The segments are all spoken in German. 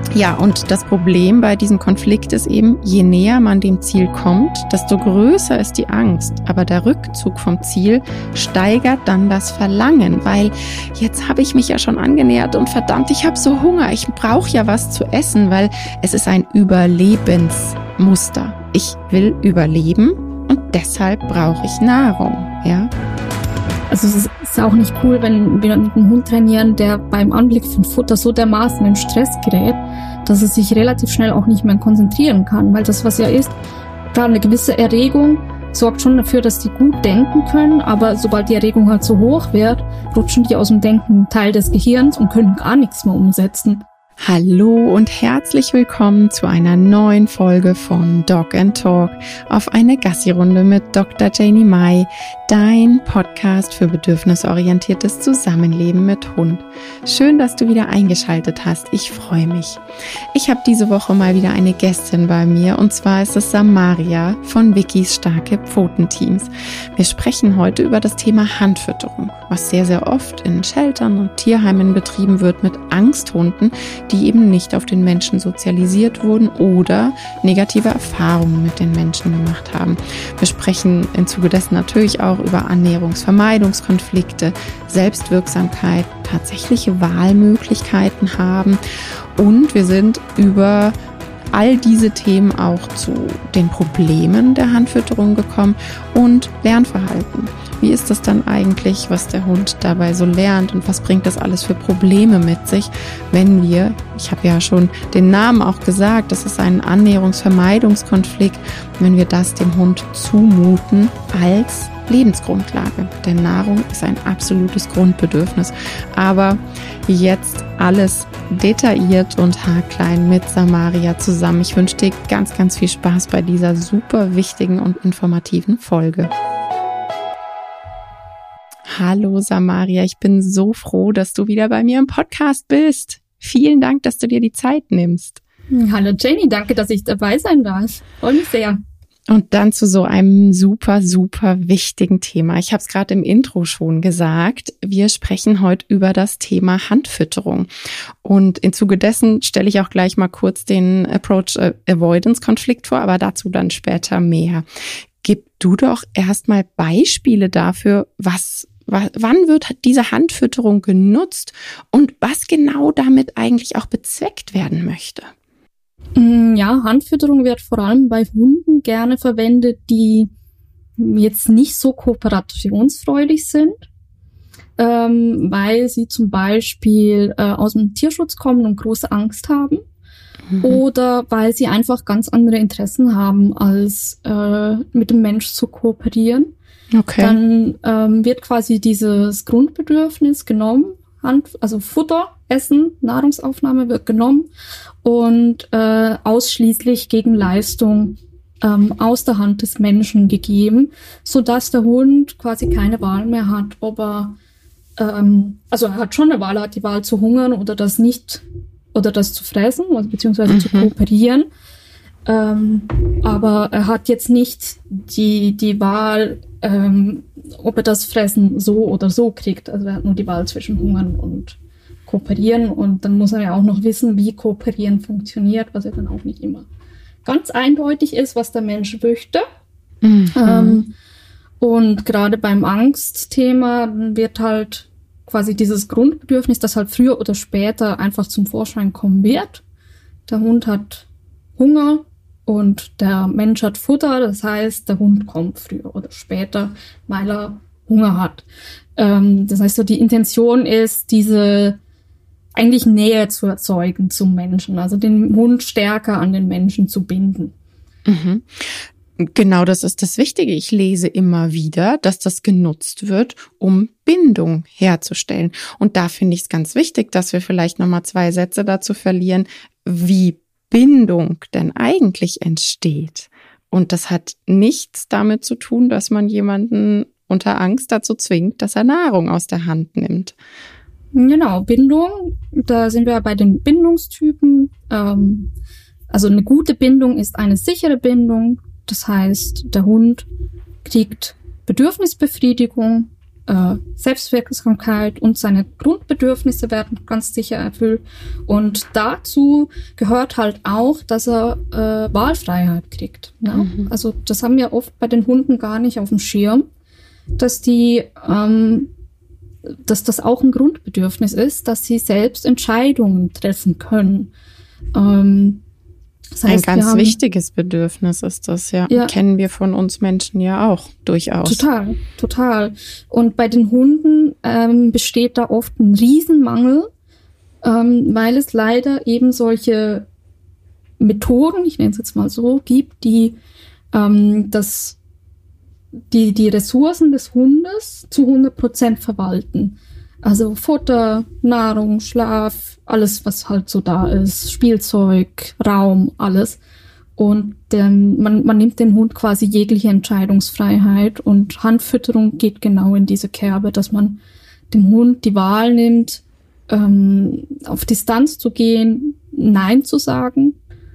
Ja, und das Problem bei diesem Konflikt ist eben, je näher man dem Ziel kommt, desto größer ist die Angst. Aber der Rückzug vom Ziel steigert dann das Verlangen, weil jetzt habe ich mich ja schon angenähert und verdammt, ich habe so Hunger, ich brauche ja was zu essen, weil es ist ein Überlebensmuster. Ich will überleben und deshalb brauche ich Nahrung, ja. Also es ist auch nicht cool, wenn wir mit einem Hund trainieren, der beim Anblick von Futter so dermaßen in Stress gerät, dass er sich relativ schnell auch nicht mehr konzentrieren kann. Weil das, was ja ist, klar, eine gewisse Erregung sorgt schon dafür, dass die gut denken können, aber sobald die Erregung halt so hoch wird, rutschen die aus dem Denken Teil des Gehirns und können gar nichts mehr umsetzen. Hallo und herzlich willkommen zu einer neuen Folge von Dog and Talk auf eine Gassi-Runde mit Dr. Janie Mai, dein Podcast für bedürfnisorientiertes Zusammenleben mit Hund. Schön, dass du wieder eingeschaltet hast. Ich freue mich. Ich habe diese Woche mal wieder eine Gästin bei mir und zwar ist es Samaria von Vicky's Starke Pfoten-Teams. Wir sprechen heute über das Thema Handfütterung, was sehr, sehr oft in Sheltern und Tierheimen betrieben wird mit Angsthunden, die eben nicht auf den Menschen sozialisiert wurden oder negative Erfahrungen mit den Menschen gemacht haben. Wir sprechen im Zuge dessen natürlich auch über Annäherungsvermeidungskonflikte, Selbstwirksamkeit, tatsächliche Wahlmöglichkeiten haben und wir sind über all diese Themen auch zu den Problemen der Handfütterung gekommen und Lernverhalten. Wie ist das dann eigentlich, was der Hund dabei so lernt und was bringt das alles für Probleme mit sich, wenn wir, ich habe ja schon den Namen auch gesagt, das ist ein Annäherungsvermeidungskonflikt, wenn wir das dem Hund zumuten als Lebensgrundlage. Denn Nahrung ist ein absolutes Grundbedürfnis. Aber jetzt alles detailliert und haarklein mit Samaria zusammen. Ich wünsche dir ganz, ganz viel Spaß bei dieser super wichtigen und informativen Folge. Hallo Samaria, ich bin so froh, dass du wieder bei mir im Podcast bist. Vielen Dank, dass du dir die Zeit nimmst. Hallo Jenny, danke, dass ich dabei sein darf. Freue mich sehr. Und dann zu so einem super, super wichtigen Thema. Ich habe es gerade im Intro schon gesagt. Wir sprechen heute über das Thema Handfütterung. Und im Zuge dessen stelle ich auch gleich mal kurz den Approach-Avoidance-Konflikt vor, aber dazu dann später mehr. Gib du doch erstmal Beispiele dafür, wann wird diese Handfütterung genutzt und was genau damit eigentlich auch bezweckt werden möchte. Ja, Handfütterung wird vor allem bei Hunden gerne verwendet, die jetzt nicht so kooperationsfreudig sind, weil sie zum Beispiel aus dem Tierschutz kommen und große Angst haben oder weil sie einfach ganz andere Interessen haben, als mit dem Mensch zu kooperieren. Okay. Dann wird quasi dieses Grundbedürfnis genommen, also Futter, Essen, Nahrungsaufnahme wird genommen und ausschließlich gegen Leistung aus der Hand des Menschen gegeben, sodass der Hund quasi keine Wahl mehr hat, ob er, also er hat schon eine Wahl, er hat die Wahl zu hungern oder das nicht, oder das zu fressen, also beziehungsweise zu kooperieren. Aber er hat jetzt nicht die Wahl, ob er das Fressen so oder so kriegt. Also er hat nur die Wahl zwischen Hungern und Kooperieren. Und dann muss er ja auch noch wissen, wie Kooperieren funktioniert, was ja dann auch nicht immer ganz eindeutig ist, was der Mensch möchte. Und gerade beim Angstthema wird halt quasi dieses Grundbedürfnis, das halt früher oder später einfach zum Vorschein kommen wird. Der Hund hat Hunger und der Mensch hat Futter, das heißt, der Hund kommt früher oder später, weil er Hunger hat. Das heißt, so die Intention ist, diese eigentlich Nähe zu erzeugen zum Menschen, also den Hund stärker an den Menschen zu binden. Mhm. Genau, das ist das Wichtige. Ich lese immer wieder, dass das genutzt wird, um Bindung herzustellen. Und da finde ich es ganz wichtig, dass wir vielleicht nochmal 2 Sätze dazu verlieren, wie Bindung denn eigentlich entsteht. Und das hat nichts damit zu tun, dass man jemanden unter Angst dazu zwingt, dass er Nahrung aus der Hand nimmt. Genau, Bindung, da sind wir bei den Bindungstypen. Also eine gute Bindung ist eine sichere Bindung. Das heißt, der Hund kriegt Bedürfnisbefriedigung Selbstwirksamkeit und seine Grundbedürfnisse werden ganz sicher erfüllt. Und dazu gehört halt auch, dass er Wahlfreiheit kriegt. Ne? Mhm. Also das haben wir oft bei den Hunden gar nicht auf dem Schirm, dass dass das auch ein Grundbedürfnis ist, dass sie selbst Entscheidungen treffen können. Das heißt, ein ganz wichtiges Bedürfnis ist das, ja. Kennen wir von uns Menschen ja auch durchaus. Total. Und bei den Hunden besteht da oft ein Riesenmangel, weil es leider eben solche Methoden, ich nenne es jetzt mal so, gibt, die die Ressourcen des Hundes zu 100% verwalten. Also Futter, Nahrung, Schlaf, alles, was halt so da ist, Spielzeug, Raum, alles. Und man nimmt dem Hund quasi jegliche Entscheidungsfreiheit, und Handfütterung geht genau in diese Kerbe, dass man dem Hund die Wahl nimmt, auf Distanz zu gehen, Nein zu sagen,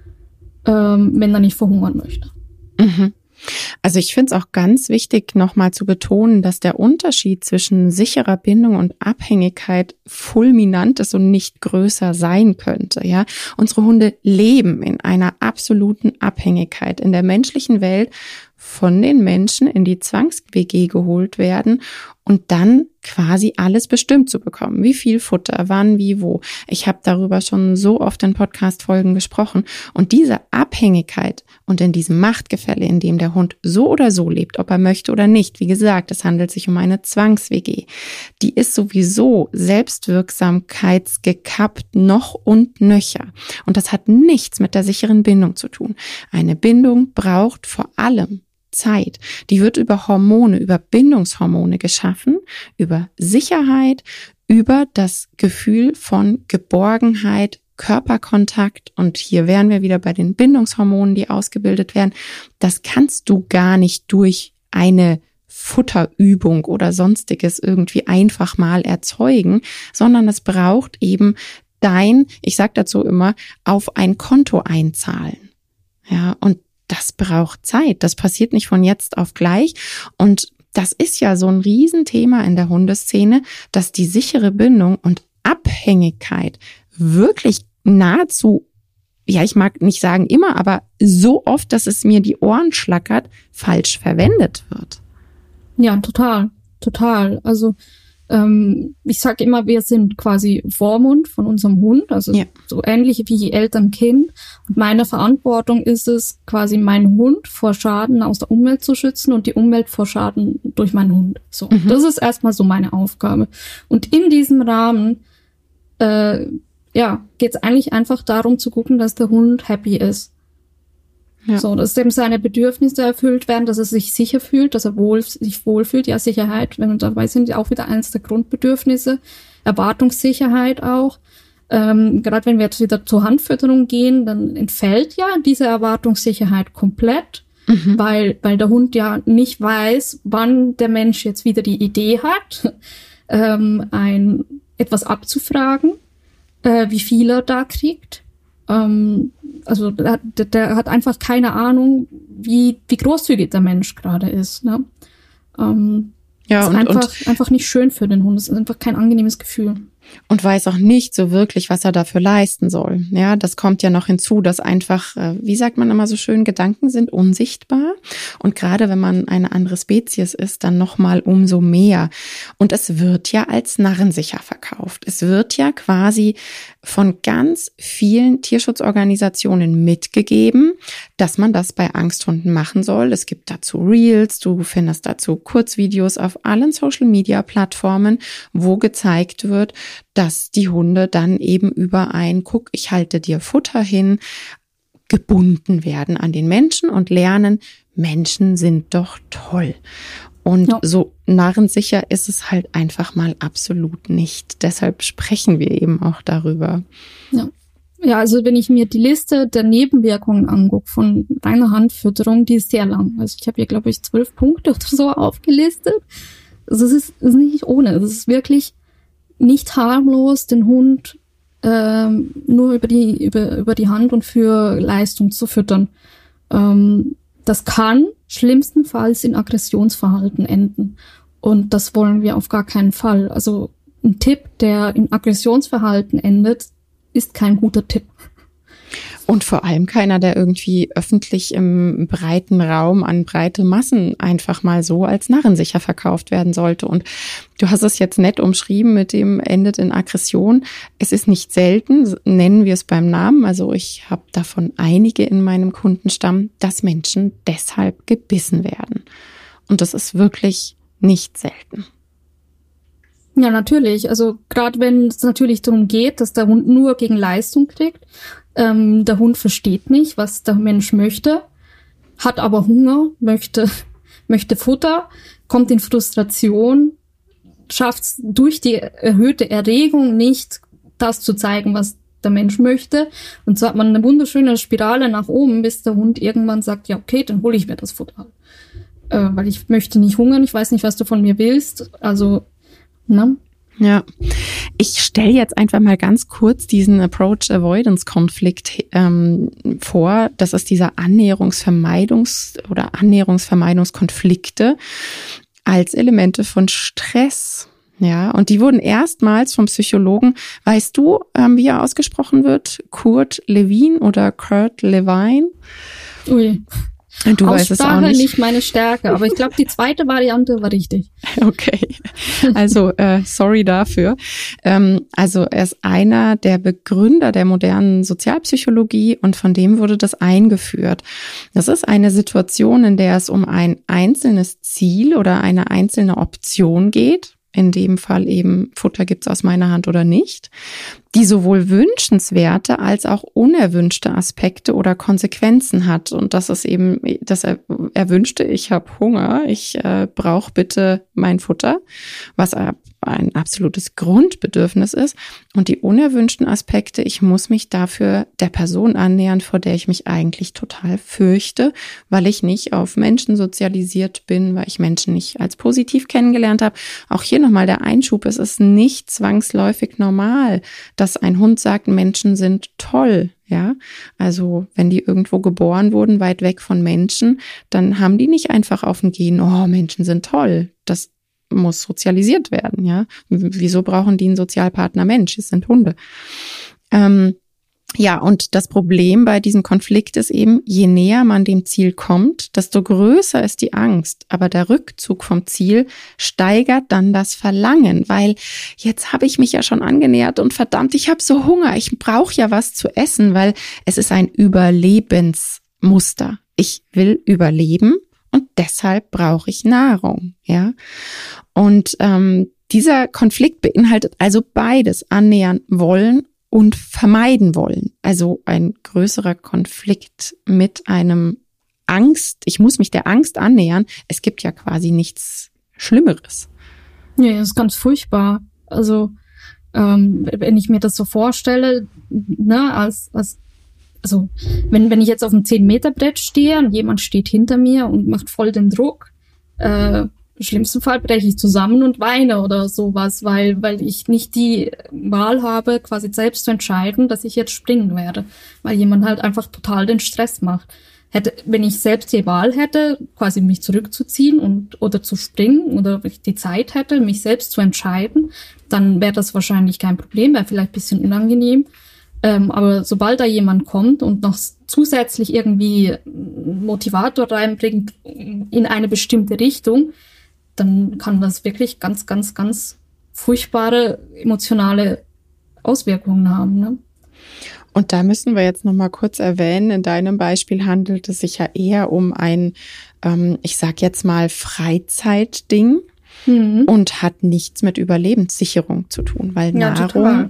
wenn er nicht verhungern möchte. Mhm. Also ich finde es auch ganz wichtig, nochmal zu betonen, dass der Unterschied zwischen sicherer Bindung und Abhängigkeit fulminant ist und nicht größer sein könnte. Ja, unsere Hunde leben in einer absoluten Abhängigkeit. In der menschlichen Welt von den Menschen in die Zwangs-WG geholt werden und dann quasi alles bestimmt zu bekommen. Wie viel Futter, wann, wie, wo. Ich habe darüber schon so oft in Podcast-Folgen gesprochen. Und diese Abhängigkeit und in diesem Machtgefälle, in dem der Hund so oder so lebt, ob er möchte oder nicht, wie gesagt, es handelt sich um eine Zwangs-WG, die ist sowieso selbstwirksamkeitsgekappt noch und nöcher. Und das hat nichts mit der sicheren Bindung zu tun. Eine Bindung braucht vor allem Zeit. Die wird über Hormone, über Bindungshormone geschaffen, über Sicherheit, über das Gefühl von Geborgenheit, Körperkontakt. Und hier wären wir wieder bei den Bindungshormonen, die ausgebildet werden. Das kannst du gar nicht durch eine Futterübung oder sonstiges irgendwie einfach mal erzeugen, sondern es braucht eben ich sag dazu immer, auf ein Konto einzahlen. Ja, und das braucht Zeit. Das passiert nicht von jetzt auf gleich. Und das ist ja so ein Riesenthema in der Hundeszene, dass die sichere Bindung und Abhängigkeit wirklich nahezu, ja, ich mag nicht sagen immer, aber so oft, dass es mir die Ohren schlackert, falsch verwendet wird. Ja, total. Also ich sage immer, wir sind quasi Vormund von unserem Hund, also so ähnlich wie Eltern-Kind. Und meine Verantwortung ist es, quasi meinen Hund vor Schaden aus der Umwelt zu schützen und die Umwelt vor Schaden durch meinen Hund. So, das ist erstmal so meine Aufgabe. Und in diesem Rahmen geht es eigentlich einfach darum zu gucken, dass der Hund happy ist. Ja. So, dass eben seine Bedürfnisse erfüllt werden, dass er sich sicher fühlt, dass er sich wohlfühlt. Ja, Sicherheit, wenn wir dabei sind, auch wieder eines der Grundbedürfnisse. Erwartungssicherheit auch. Gerade wenn wir jetzt wieder zur Handfütterung gehen, dann entfällt ja diese Erwartungssicherheit komplett, weil der Hund ja nicht weiß, wann der Mensch jetzt wieder die Idee hat, etwas abzufragen, wie viel er da kriegt. Also der hat einfach keine Ahnung, wie großzügig der Mensch gerade ist. Ne? Ja, ist einfach nicht schön für den Hund. Es ist einfach kein angenehmes Gefühl. Und weiß auch nicht so wirklich, was er dafür leisten soll. Ja, das kommt ja noch hinzu, dass einfach, wie sagt man immer so schön, Gedanken sind unsichtbar. Und gerade wenn man eine andere Spezies ist, dann nochmal umso mehr. Und es wird ja als narrensicher verkauft. Es wird ja quasi von ganz vielen Tierschutzorganisationen mitgegeben, dass man das bei Angsthunden machen soll. Es gibt dazu Reels, du findest dazu Kurzvideos auf allen Social-Media-Plattformen, wo gezeigt wird, dass die Hunde dann eben über guck, ich halte dir Futter hin, gebunden werden an den Menschen und lernen, Menschen sind doch toll. Und so narrensicher ist es halt einfach mal absolut nicht. Deshalb sprechen wir eben auch darüber. Ja, also wenn ich mir die Liste der Nebenwirkungen angucke von reiner Handfütterung, die ist sehr lang. Also ich habe hier, glaube ich, 12 Punkte oder so aufgelistet. Also es ist nicht ohne. Es ist wirklich nicht harmlos, den Hund nur über die Hand und für Leistung zu füttern. Das kann schlimmstenfalls in Aggressionsverhalten enden. Und das wollen wir auf gar keinen Fall. Also ein Tipp, der in Aggressionsverhalten endet, ist kein guter Tipp. Und vor allem keiner, der irgendwie öffentlich im breiten Raum an breite Massen einfach mal so als narrensicher verkauft werden sollte. Und du hast es jetzt nett umschrieben mit dem endet in Aggression. Es ist nicht selten, nennen wir es beim Namen. Also ich habe davon einige in meinem Kundenstamm, dass Menschen deshalb gebissen werden. Und das ist wirklich nicht selten. Ja, natürlich. Also gerade wenn es natürlich darum geht, dass der Hund nur gegen Leistung kriegt, der Hund versteht nicht, was der Mensch möchte, hat aber Hunger, möchte Futter, kommt in Frustration, schafft es durch die erhöhte Erregung nicht, das zu zeigen, was der Mensch möchte. Und so hat man eine wunderschöne Spirale nach oben, bis der Hund irgendwann sagt, ja okay, dann hole ich mir das Futter. Weil ich möchte nicht hungern, ich weiß nicht, was du von mir willst. Also, ne? Ja, ich stelle jetzt einfach mal ganz kurz diesen Approach-Avoidance-Konflikt vor. Das ist dieser Annäherungsvermeidungskonflikte als Elemente von Stress. Ja, und die wurden erstmals vom Psychologen, weißt du, wie er ausgesprochen wird? Kurt Lewin oder Kurt Lewin? Ui. Du weißt es auch nicht. Nicht meine Stärke, aber ich glaube, die zweite Variante war richtig. Okay, also sorry dafür. Also er ist einer der Begründer der modernen Sozialpsychologie und von dem wurde das eingeführt. Das ist eine Situation, in der es um ein einzelnes Ziel oder eine einzelne Option geht. In dem Fall eben Futter gibt's aus meiner Hand oder nicht, die sowohl wünschenswerte als auch unerwünschte Aspekte oder Konsequenzen hat. Und das ist eben das Erwünschte, ich habe Hunger, ich brauche bitte mein Futter, was ein absolutes Grundbedürfnis ist. Und die unerwünschten Aspekte, ich muss mich dafür der Person annähern, vor der ich mich eigentlich total fürchte, weil ich nicht auf Menschen sozialisiert bin, weil ich Menschen nicht als positiv kennengelernt habe. Auch hier nochmal der Einschub, es ist nicht zwangsläufig normal, dass ein Hund sagt, Menschen sind toll. Ja, also wenn die irgendwo geboren wurden, weit weg von Menschen, dann haben die nicht einfach auf dem Gen, oh, Menschen sind toll. Das muss sozialisiert werden, ja. Wieso brauchen die einen Sozialpartner Mensch? Es sind Hunde. Ja, und das Problem bei diesem Konflikt ist eben, je näher man dem Ziel kommt, desto größer ist die Angst. Aber der Rückzug vom Ziel steigert dann das Verlangen, weil jetzt habe ich mich ja schon angenähert und verdammt, ich habe so Hunger, ich brauche ja was zu essen, weil es ist ein Überlebensmuster. Ich will überleben. Und deshalb brauche ich Nahrung, ja. Und dieser Konflikt beinhaltet also beides, annähern wollen und vermeiden wollen. Also ein größerer Konflikt mit einem Angst. Ich muss mich der Angst annähern. Es gibt ja quasi nichts Schlimmeres. Ja, das ist ganz furchtbar. Also wenn ich mir das so vorstelle, ne, also wenn ich jetzt auf einem 10-Meter-Brett stehe und jemand steht hinter mir und macht voll den Druck, im schlimmsten Fall breche ich zusammen und weine oder sowas, weil ich nicht die Wahl habe, quasi selbst zu entscheiden, dass ich jetzt springen werde, weil jemand halt einfach total den Stress macht. Wenn ich selbst die Wahl hätte, quasi mich zurückzuziehen oder zu springen oder ich die Zeit hätte, mich selbst zu entscheiden, dann wäre das wahrscheinlich kein Problem, wäre vielleicht ein bisschen unangenehm. Aber sobald da jemand kommt und noch zusätzlich irgendwie Motivator reinbringt in eine bestimmte Richtung, dann kann das wirklich ganz, ganz, ganz furchtbare emotionale Auswirkungen haben, ne? Und da müssen wir jetzt noch mal kurz erwähnen, in deinem Beispiel handelt es sich ja eher um ein, ich sag jetzt mal, Freizeitding und hat nichts mit Überlebenssicherung zu tun, weil ja, Nahrung total.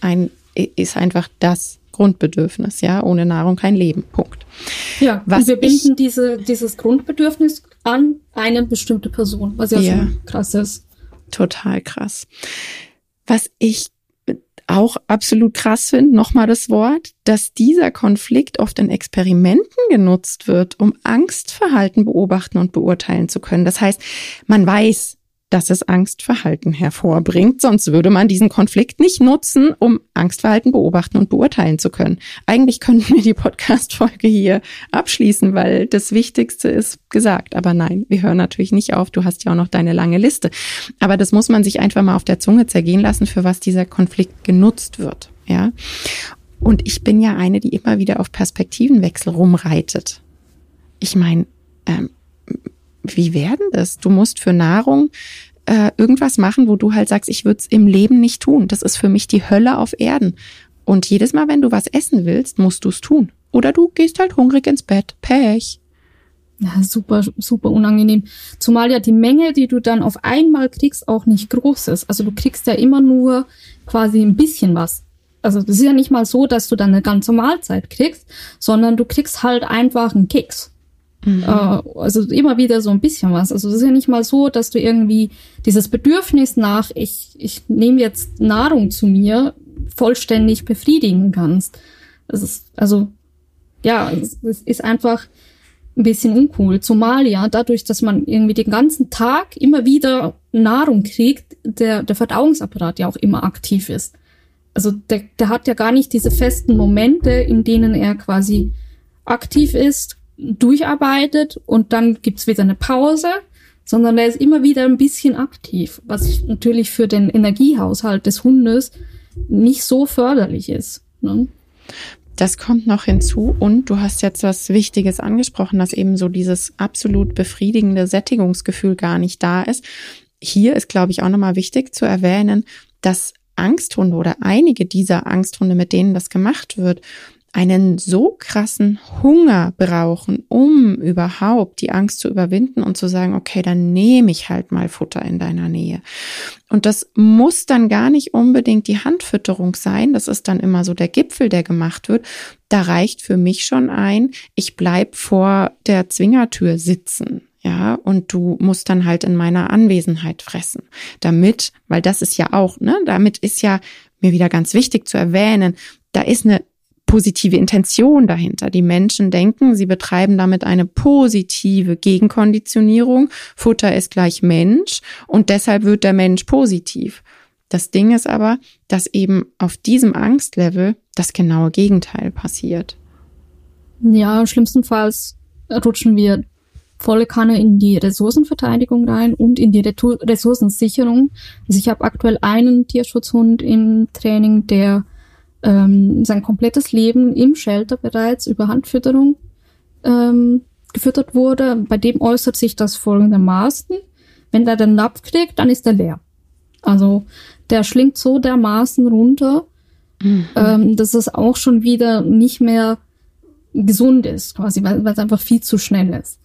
ist einfach das Grundbedürfnis, ja, ohne Nahrung kein Leben, Punkt. Ja, und wir binden dieses Grundbedürfnis an eine bestimmte Person, was ja schon krass ist. Total krass. Was ich auch absolut krass finde, nochmal das Wort, dass dieser Konflikt oft in Experimenten genutzt wird, um Angstverhalten beobachten und beurteilen zu können. Das heißt, man weiß, dass es Angstverhalten hervorbringt. Sonst würde man diesen Konflikt nicht nutzen, um Angstverhalten beobachten und beurteilen zu können. Eigentlich könnten wir die Podcast-Folge hier abschließen, weil das Wichtigste ist gesagt. Aber nein, wir hören natürlich nicht auf. Du hast ja auch noch deine lange Liste. Aber das muss man sich einfach mal auf der Zunge zergehen lassen, für was dieser Konflikt genutzt wird. Ja. Und ich bin ja eine, die immer wieder auf Perspektivenwechsel rumreitet. Ich meine, wie werden das? Du musst für Nahrung irgendwas machen, wo du halt sagst, ich würde es im Leben nicht tun. Das ist für mich die Hölle auf Erden. Und jedes Mal, wenn du was essen willst, musst du es tun. Oder du gehst halt hungrig ins Bett. Pech. Ja, super, super unangenehm. Zumal ja die Menge, die du dann auf einmal kriegst, auch nicht groß ist. Also du kriegst ja immer nur quasi ein bisschen was. Also das ist ja nicht mal so, dass du dann eine ganze Mahlzeit kriegst, sondern du kriegst halt einfach einen Keks. Also immer wieder so ein bisschen was. Also das ist ja nicht mal so, dass du irgendwie dieses Bedürfnis nach, ich nehme jetzt Nahrung zu mir, vollständig befriedigen kannst. Das ist, also, ja, es ist einfach ein bisschen uncool. Zumal ja dadurch, dass man irgendwie den ganzen Tag immer wieder Nahrung kriegt, der Verdauungsapparat ja auch immer aktiv ist. Also der hat ja gar nicht diese festen Momente, in denen er quasi aktiv ist, durcharbeitet und dann gibt's wieder eine Pause, sondern er ist immer wieder ein bisschen aktiv, was natürlich für den Energiehaushalt des Hundes nicht so förderlich ist. Ne? Das kommt noch hinzu und du hast jetzt was Wichtiges angesprochen, dass eben so dieses absolut befriedigende Sättigungsgefühl gar nicht da ist. Hier ist, glaube ich, auch nochmal wichtig zu erwähnen, dass Angsthunde oder einige dieser Angsthunde, mit denen das gemacht wird, einen so krassen Hunger brauchen, um überhaupt die Angst zu überwinden und zu sagen, okay, dann nehme ich halt mal Futter in deiner Nähe. Und das muss dann gar nicht unbedingt die Handfütterung sein. Das ist dann immer so der Gipfel, der gemacht wird. Da reicht für mich schon ein, ich bleib vor der Zwingertür sitzen. Ja, und du musst dann halt in meiner Anwesenheit fressen. Damit, weil das ist ja auch, ne, damit ist ja mir wieder ganz wichtig zu erwähnen, da ist eine positive Intention dahinter. Die Menschen denken, sie betreiben damit eine positive Gegenkonditionierung. Futter ist gleich Mensch und deshalb wird der Mensch positiv. Das Ding ist aber, dass eben auf diesem Angstlevel das genaue Gegenteil passiert. Ja, schlimmstenfalls rutschen wir volle Kanne in die Ressourcenverteidigung rein und in die Ressourcensicherung. Also ich habe aktuell einen Tierschutzhund im Training, der sein komplettes Leben im Shelter bereits über Handfütterung gefüttert wurde. Bei dem äußert sich das folgendermaßen: Wenn der den Napf kriegt, dann ist er leer. Also der schlingt so dermaßen runter, dass es auch schon wieder nicht mehr gesund ist, quasi, weil es einfach viel zu schnell ist.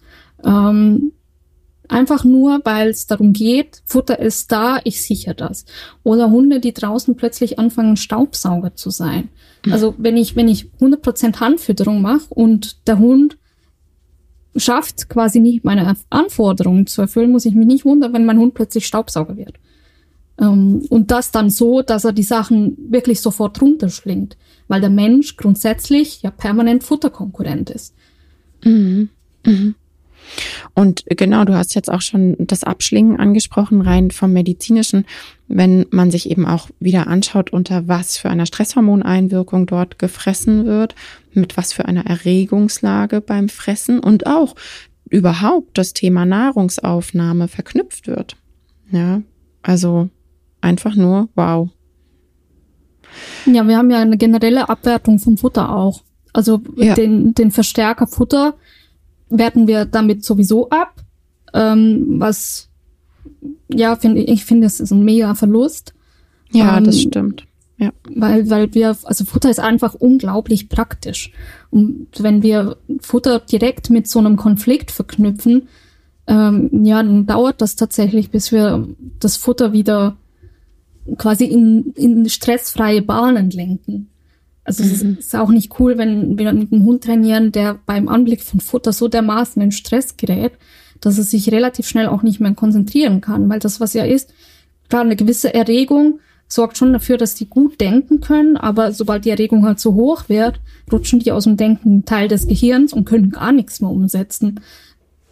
Einfach nur, weil es darum geht, Futter ist da, ich sichere das. Oder Hunde, die draußen plötzlich anfangen, Staubsauger zu sein. Also wenn ich 100% Handfütterung mache und der Hund schafft quasi nicht meine Anforderungen zu erfüllen, muss ich mich nicht wundern, wenn mein Hund plötzlich Staubsauger wird. Und das dann so, dass er die Sachen wirklich sofort runterschlingt, weil der Mensch grundsätzlich ja permanent Futterkonkurrent ist. Mhm. Mhm. Und genau, du hast jetzt auch schon das Abschlingen angesprochen, rein vom Medizinischen, wenn man sich eben auch wieder anschaut, unter was für einer Stresshormoneinwirkung dort gefressen wird, mit was für einer Erregungslage beim Fressen und auch überhaupt das Thema Nahrungsaufnahme verknüpft wird. Ja, also einfach nur wow. Ja, wir haben ja eine generelle Abwertung vom Futter auch. Also ja. Den Verstärker Futter werten wir damit sowieso ab, was, ja, ich finde, es ist ein mega Verlust. Ja, das stimmt. Ja. Weil also Futter ist einfach unglaublich praktisch. Und wenn wir Futter direkt mit so einem Konflikt verknüpfen, dann dauert das tatsächlich, bis wir das Futter wieder quasi in stressfreie Bahnen lenken. Also es ist auch nicht cool, wenn wir mit einem Hund trainieren, der beim Anblick von Futter so dermaßen in Stress gerät, dass er sich relativ schnell auch nicht mehr konzentrieren kann. Weil das, was ja ist, klar, eine gewisse Erregung sorgt schon dafür, dass die gut denken können, aber sobald die Erregung halt so hoch wird, rutschen die aus dem denkenden Teil des Gehirns und können gar nichts mehr umsetzen.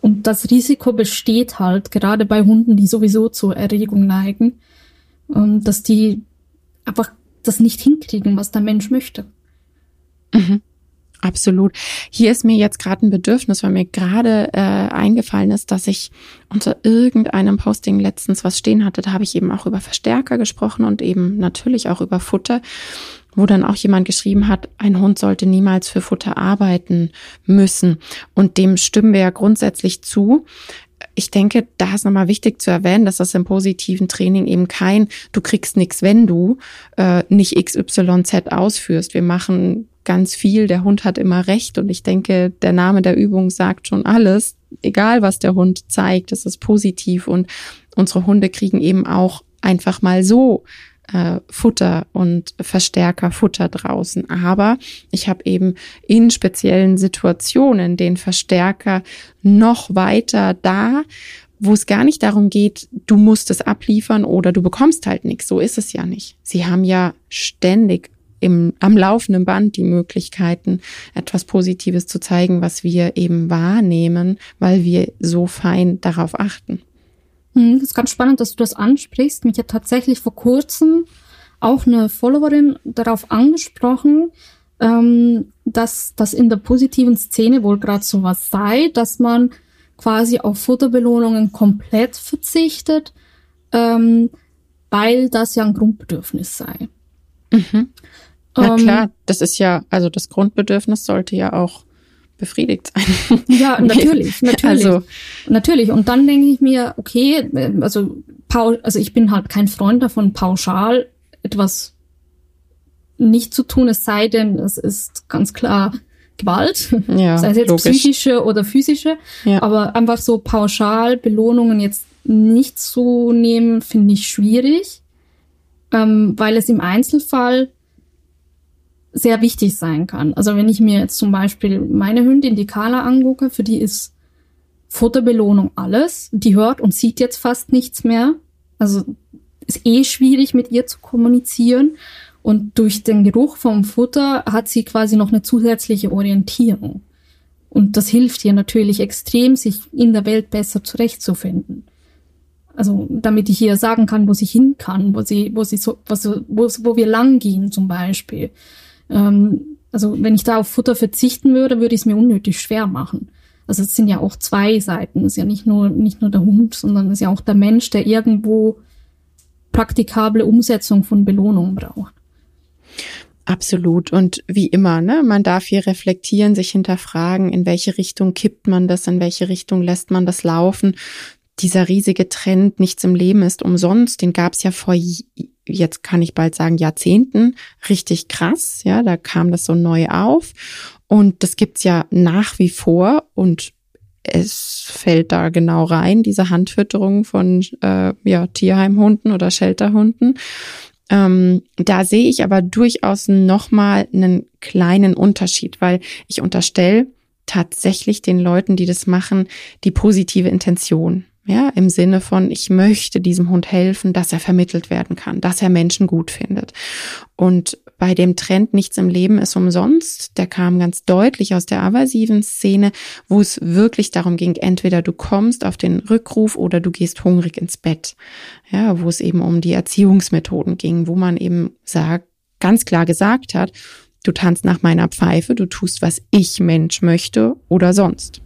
Und das Risiko besteht halt, gerade bei Hunden, die sowieso zur Erregung neigen, dass die einfach das nicht hinkriegen, was der Mensch möchte. Mhm. Absolut. Hier ist mir jetzt gerade ein Bedürfnis, weil mir gerade eingefallen ist, dass ich unter irgendeinem Posting letztens was stehen hatte. Da habe ich eben auch über Verstärker gesprochen und eben natürlich auch über Futter, wo dann auch jemand geschrieben hat, ein Hund sollte niemals für Futter arbeiten müssen. Und dem stimmen wir ja grundsätzlich zu. Ich denke, da ist nochmal wichtig zu erwähnen, dass das im positiven Training eben du kriegst nichts, wenn du nicht XYZ ausführst. Wir machen ganz viel, der Hund hat immer recht und ich denke, der Name der Übung sagt schon alles. Egal, was der Hund zeigt, es ist positiv und unsere Hunde kriegen eben auch einfach mal so Futter und Verstärkerfutter draußen. Aber ich habe eben in speziellen Situationen den Verstärker noch weiter da, wo es gar nicht darum geht, du musst es abliefern oder du bekommst halt nichts. So ist es ja nicht. Sie haben ja ständig am laufenden Band die Möglichkeiten, etwas Positives zu zeigen, was wir eben wahrnehmen, weil wir so fein darauf achten. Das ist ganz spannend, dass du das ansprichst. Mich hat tatsächlich vor kurzem auch eine Followerin darauf angesprochen, dass das in der positiven Szene wohl gerade so was sei, dass man quasi auf Futterbelohnungen komplett verzichtet, weil das ja ein Grundbedürfnis sei. Mhm. Na klar, das ist ja, also das Grundbedürfnis sollte ja auch befriedigt sein. Ja, natürlich. Natürlich. Und dann denke ich mir, okay, also ich bin halt kein Freund davon, pauschal etwas nicht zu tun, es sei denn, es ist ganz klar Gewalt, ja, sei es jetzt logisch. Psychische oder physische, ja. Aber einfach so pauschal Belohnungen jetzt nicht zu nehmen, finde ich schwierig, weil es im Einzelfall sehr wichtig sein kann. Also wenn ich mir jetzt zum Beispiel meine Hündin, die Carla, angucke, für die ist Futterbelohnung alles. Die hört und sieht jetzt fast nichts mehr. Also ist schwierig, mit ihr zu kommunizieren. Und durch den Geruch vom Futter hat sie quasi noch eine zusätzliche Orientierung. Und das hilft ihr natürlich extrem, sich in der Welt besser zurechtzufinden. Also damit ich ihr sagen kann, wo sie hin kann, wo wir lang gehen zum Beispiel. Also wenn ich da auf Futter verzichten würde, würde ich es mir unnötig schwer machen. Also es sind ja auch zwei Seiten. Es ist ja nicht nur der Hund, sondern es ist ja auch der Mensch, der irgendwo praktikable Umsetzung von Belohnung braucht. Absolut. Und wie immer, ne, man darf hier reflektieren, sich hinterfragen, in welche Richtung kippt man das, in welche Richtung lässt man das laufen. Dieser riesige Trend, nichts im Leben ist umsonst, den gab es ja vor, jetzt kann ich bald sagen, Jahrzehnten, richtig krass. Ja, da kam das so neu auf. Und das gibt's ja nach wie vor und es fällt da genau rein, diese Handfütterung von Tierheimhunden oder Shelterhunden. Da sehe ich aber durchaus nochmal einen kleinen Unterschied, weil ich unterstelle tatsächlich den Leuten, die das machen, die positive Intention. Ja, im Sinne von, ich möchte diesem Hund helfen, dass er vermittelt werden kann, dass er Menschen gut findet. Und bei dem Trend nichts im Leben ist umsonst, der kam ganz deutlich aus der aversiven Szene, wo es wirklich darum ging, entweder du kommst auf den Rückruf oder du gehst hungrig ins Bett. Ja, wo es eben um die Erziehungsmethoden ging, wo man eben ganz klar gesagt hat, du tanzt nach meiner Pfeife, du tust, was ich Mensch möchte oder sonst.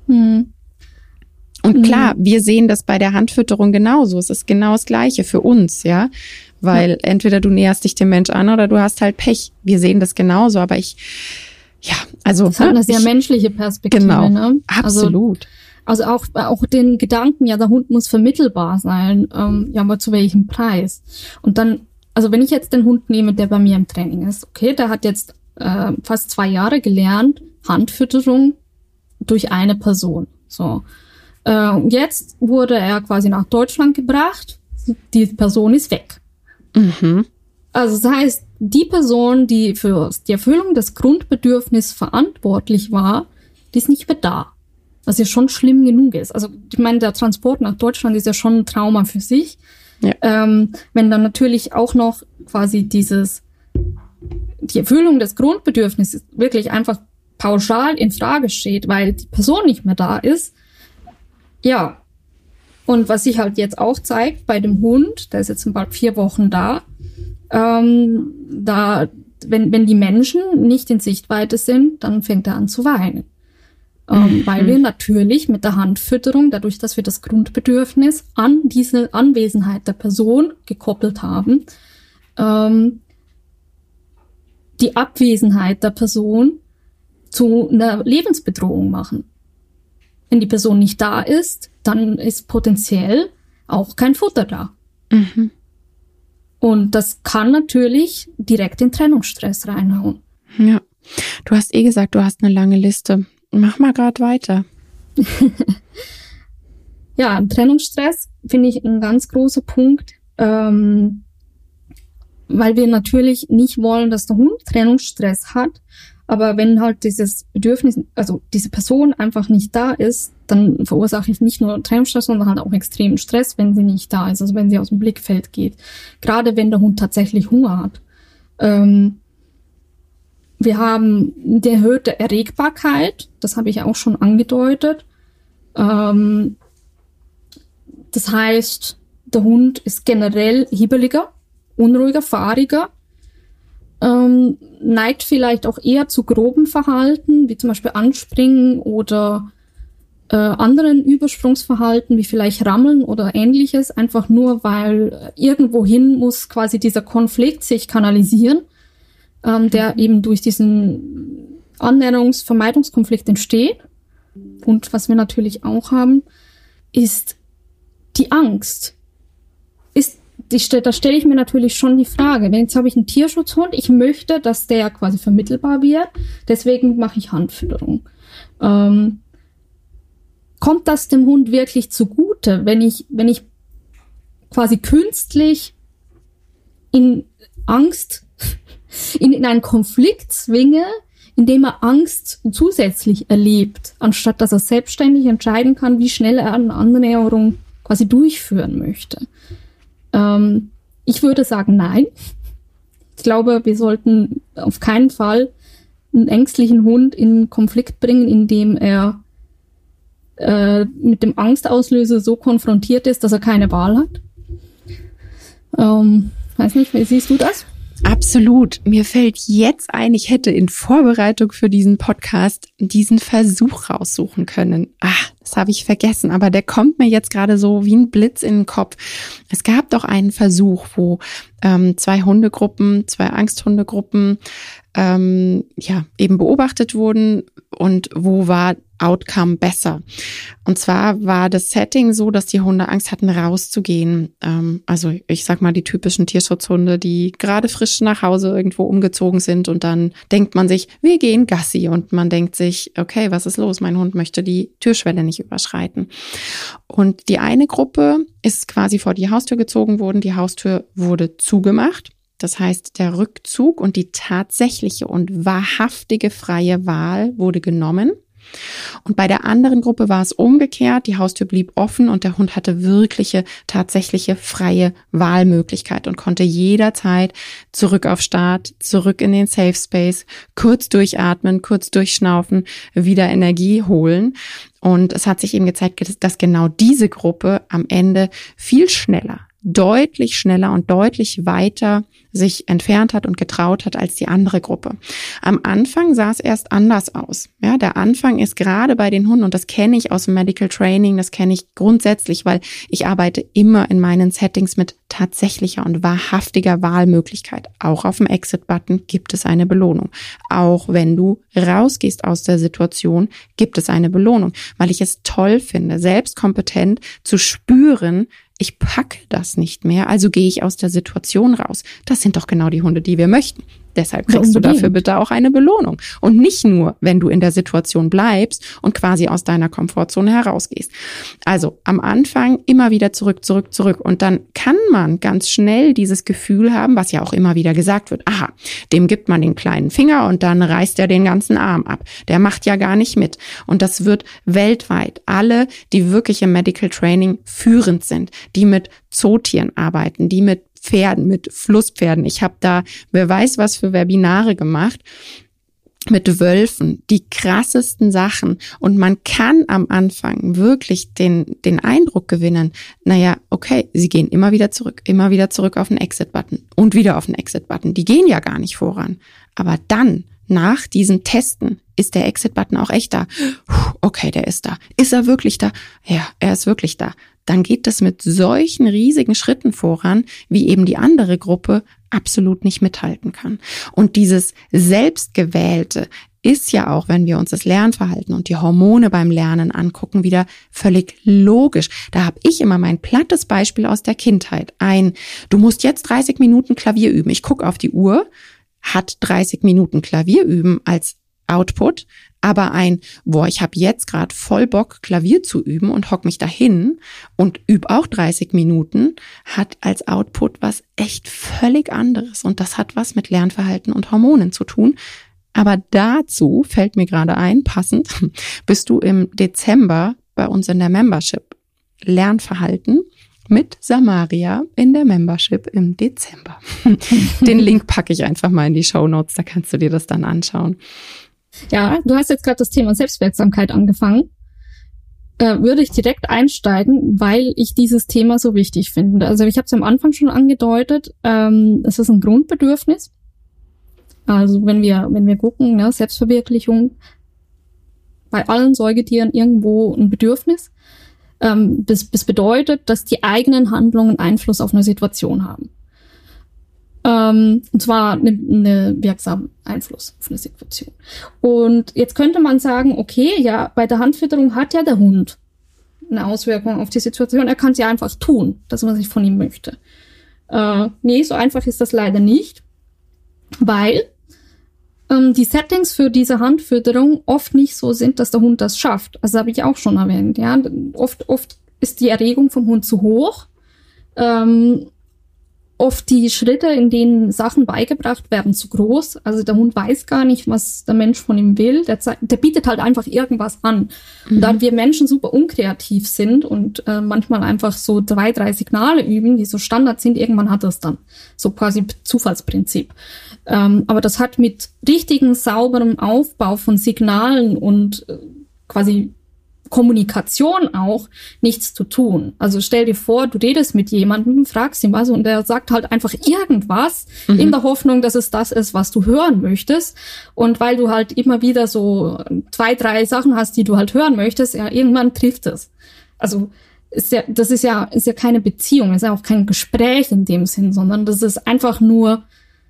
Und klar, wir sehen das bei der Handfütterung genauso. Es ist genau das Gleiche für uns, ja. Weil entweder du näherst dich dem Mensch an oder du hast halt Pech. Wir sehen das genauso, aber das ist halt eine sehr menschliche Perspektive, genau, ne? Absolut. Also auch den Gedanken, ja, der Hund muss vermittelbar sein, aber zu welchem Preis? Und dann, also wenn ich jetzt den Hund nehme, der bei mir im Training ist, okay, der hat jetzt fast 2 Jahre gelernt, Handfütterung durch eine Person, so. Jetzt wurde er quasi nach Deutschland gebracht. Die Person ist weg. Mhm. Also das heißt, die Person, die für die Erfüllung des Grundbedürfnisses verantwortlich war, die ist nicht mehr da. Was ja schon schlimm genug ist. Also ich meine, der Transport nach Deutschland ist ja schon ein Trauma für sich. Ja. Wenn dann natürlich auch noch quasi die Erfüllung des Grundbedürfnisses wirklich einfach pauschal in Frage steht, weil die Person nicht mehr da ist, Ja, und was sich halt jetzt auch zeigt bei dem Hund, der ist jetzt bald 4 Wochen da, wenn die Menschen nicht in Sichtweite sind, dann fängt er an zu weinen. Weil wir natürlich mit der Handfütterung, dadurch, dass wir das Grundbedürfnis an diese Anwesenheit der Person gekoppelt haben, die Abwesenheit der Person zu einer Lebensbedrohung machen. Wenn die Person nicht da ist, dann ist potenziell auch kein Futter da. Mhm. Und das kann natürlich direkt in Trennungsstress reinhauen. Ja, du hast gesagt, du hast eine lange Liste. Mach mal gerade weiter. Ja, Trennungsstress finde ich ein ganz großer Punkt, weil wir natürlich nicht wollen, dass der Hund Trennungsstress hat. Aber wenn halt dieses Bedürfnis, also diese Person einfach nicht da ist, dann verursache ich nicht nur Trennungsstress, sondern halt auch extremen Stress, wenn sie nicht da ist, also wenn sie aus dem Blickfeld geht. Gerade wenn der Hund tatsächlich Hunger hat. Wir haben die erhöhte Erregbarkeit, das habe ich auch schon angedeutet. Das heißt, der Hund ist generell hibbeliger, unruhiger, fahriger, neigt vielleicht auch eher zu groben Verhalten, wie zum Beispiel Anspringen oder anderen Übersprungsverhalten, wie vielleicht Rammeln oder Ähnliches, einfach nur, weil irgendwohin muss quasi dieser Konflikt sich kanalisieren, der eben durch diesen Annäherungsvermeidungskonflikt entsteht. Und was wir natürlich auch haben, ist die Angst. Da stelle ich mir natürlich schon die Frage, jetzt habe ich einen Tierschutzhund, ich möchte, dass der quasi vermittelbar wird, deswegen mache ich Handfütterung. Kommt das dem Hund wirklich zugute, wenn ich quasi künstlich in Angst, in einen Konflikt zwinge, indem er Angst zusätzlich erlebt, anstatt dass er selbstständig entscheiden kann, wie schnell er eine Annäherung quasi durchführen möchte? Ich würde sagen, nein. Ich glaube, wir sollten auf keinen Fall einen ängstlichen Hund in Konflikt bringen, indem er mit dem Angstauslöser so konfrontiert ist, dass er keine Wahl hat. Weiß nicht, wie siehst du das? Absolut. Mir fällt jetzt ein, ich hätte in Vorbereitung für diesen Podcast diesen Versuch raussuchen können. Das habe ich vergessen, aber der kommt mir jetzt gerade so wie ein Blitz in den Kopf. Es gab doch einen Versuch, wo 2 Hundegruppen, 2 Angsthundegruppen eben beobachtet wurden und wo war Outcome besser. Und zwar war das Setting so, dass die Hunde Angst hatten, rauszugehen. Also ich sag mal die typischen Tierschutzhunde, die gerade frisch nach Hause irgendwo umgezogen sind und dann denkt man sich, wir gehen Gassi und man denkt sich, okay, was ist los? Mein Hund möchte die Türschwelle nicht überschreiten. Und die eine Gruppe ist quasi vor die Haustür gezogen worden, die Haustür wurde zugemacht. Das heißt, der Rückzug und die tatsächliche und wahrhaftige freie Wahl wurde genommen. Und bei der anderen Gruppe war es umgekehrt. Die Haustür blieb offen und der Hund hatte wirkliche, tatsächliche freie Wahlmöglichkeit und konnte jederzeit zurück auf Start, zurück in den Safe Space, kurz durchatmen, kurz durchschnaufen, wieder Energie holen. Und es hat sich eben gezeigt, dass genau diese Gruppe am Ende viel schneller, deutlich schneller und deutlich weiter sich entfernt hat und getraut hat als die andere Gruppe. Am Anfang sah es erst anders aus. Ja, der Anfang ist gerade bei den Hunden, und das kenne ich aus dem Medical Training, das kenne ich grundsätzlich, weil ich arbeite immer in meinen Settings mit tatsächlicher und wahrhaftiger Wahlmöglichkeit. Auch auf dem Exit-Button gibt es eine Belohnung. Auch wenn du rausgehst aus der Situation, gibt es eine Belohnung, weil ich es toll finde, selbstkompetent zu spüren, ich packe das nicht mehr, also gehe ich aus der Situation raus. Das sind doch genau die Hunde, die wir möchten. Deshalb kriegst du dafür bitte auch eine Belohnung. Und nicht nur, wenn du in der Situation bleibst und quasi aus deiner Komfortzone herausgehst. Also am Anfang immer wieder zurück. Und dann kann man ganz schnell dieses Gefühl haben, was ja auch immer wieder gesagt wird. Aha, dem gibt man den kleinen Finger und dann reißt er den ganzen Arm ab. Der macht ja gar nicht mit. Und das wird weltweit alle, die wirklich im Medical Training führend sind, die mit Zootieren arbeiten, die mit Pferden, mit Flusspferden. Ich habe da, wer weiß was für Webinare gemacht. mit Wölfen, die krassesten Sachen. Und man kann am Anfang wirklich den Eindruck gewinnen, naja, okay, sie gehen immer wieder zurück auf den Exit-Button und wieder auf den Exit-Button. Die gehen ja gar nicht voran. Aber dann, nach diesen Testen, ist der Exit-Button auch echt da. Okay, der ist da. Ist er wirklich da? Ja, er ist wirklich da. Dann geht das mit solchen riesigen Schritten voran, wie eben die andere Gruppe absolut nicht mithalten kann. Und dieses Selbstgewählte ist ja auch, wenn wir uns das Lernverhalten und die Hormone beim Lernen angucken, wieder völlig logisch. Da habe ich immer mein plattes Beispiel aus der Kindheit. Du musst jetzt 30 Minuten Klavier üben. Ich gucke auf die Uhr, hat 30 Minuten Klavier üben als Output, aber ich habe jetzt gerade voll Bock, Klavier zu üben und hock mich dahin und übe auch 30 Minuten, hat als Output was echt völlig anderes. Und das hat was mit Lernverhalten und Hormonen zu tun. Aber dazu fällt mir gerade ein, passend, bist du im Dezember bei uns in der Membership Lernverhalten mit Samaria in der Membership im Dezember. Den Link packe ich einfach mal in die Shownotes, da kannst du dir das dann anschauen. Ja, du hast jetzt gerade das Thema Selbstwirksamkeit angefangen. Würde ich direkt einsteigen, weil ich dieses Thema so wichtig finde. Also ich habe es am Anfang schon angedeutet, es ist ein Grundbedürfnis. Also wenn wir gucken, ne, Selbstverwirklichung, bei allen Säugetieren irgendwo ein Bedürfnis. Das bedeutet, dass die eigenen Handlungen Einfluss auf eine Situation haben. Und zwar eine wirksamen Einfluss auf eine Situation. Und jetzt könnte man sagen, okay, ja, bei der Handfütterung hat ja der Hund eine Auswirkung auf die Situation. Er kann es ja einfach tun, das, was ich von ihm möchte. Nee, so einfach ist das leider nicht, weil die Settings für diese Handfütterung oft nicht so sind, dass der Hund das schafft. Also habe ich auch schon erwähnt. Ja, oft ist die Erregung vom Hund zu hoch. Oft die Schritte, in denen Sachen beigebracht werden, zu groß. Also der Hund weiß gar nicht, was der Mensch von ihm will. Der bietet halt einfach irgendwas an. Und da wir Menschen super unkreativ sind und manchmal einfach so 2-3 Signale üben, die so Standard sind, irgendwann hat das dann. So quasi Zufallsprinzip. Aber das hat mit richtigen, sauberem Aufbau von Signalen und quasi Kommunikation auch nichts zu tun. Also stell dir vor, du redest mit jemandem, fragst ihn was und der sagt halt einfach irgendwas in der Hoffnung, dass es das ist, was du hören möchtest. Und weil du halt immer wieder so 2-3 Sachen hast, die du halt hören möchtest, ja, irgendwann trifft es. Also das ist ja keine Beziehung, ist ja auch kein Gespräch in dem Sinn, sondern das ist einfach nur,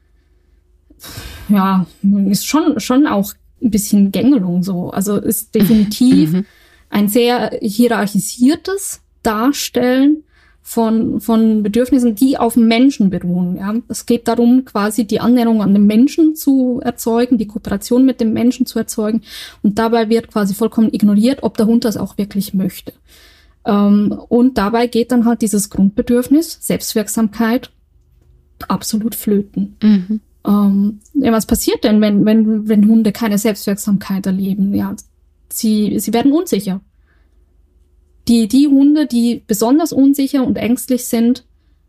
ja, ist schon auch ein bisschen Gängelung so. Also ist definitiv ein sehr hierarchisiertes Darstellen von Bedürfnissen, die auf dem Menschen beruhen. Ja, es geht darum, quasi die Annäherung an den Menschen zu erzeugen, die Kooperation mit dem Menschen zu erzeugen. Und dabei wird quasi vollkommen ignoriert, ob der Hund das auch wirklich möchte. Und dabei geht dann halt dieses Grundbedürfnis, Selbstwirksamkeit, absolut flöten. Ja, was passiert denn, wenn Hunde keine Selbstwirksamkeit erleben? Ja, sie werden unsicher. Die Hunde, die besonders unsicher und ängstlich sind,